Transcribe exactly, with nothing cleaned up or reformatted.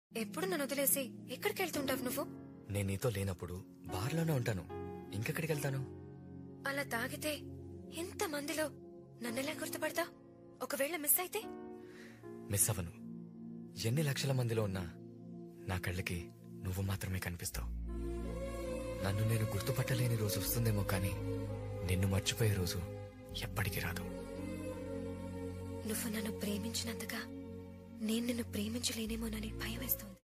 ఎప్పుడు నన్ను వదిలేసి ఎక్కడికి వెళ్తుంటావు నువ్వు? నేను నీతో లేనప్పుడు బార్లోనే ఉంటాను. ఇంకెక్కడికి వెళ్తాను? అలా తాగితే ఎంత మందిలో నన్నెలా గుర్తుపడతా? ఒకవేళ మిస్ అయితే? మిస్ అవ్వను. ఎన్ని లక్షల మందిలో ఉన్నా నా కళ్ళకి నువ్వు మాత్రమే కనిపిస్తావు. నన్ను నేను గుర్తుపట్టలేని రోజు వస్తుందేమో కానీ నిన్ను మర్చిపోయే రోజు ఎప్పటికీ రాదు. నువ్వు నన్ను ప్రేమించినంతగా నేను నిన్ను ప్రేమించలేనేమోనని భయం వేస్తుంది.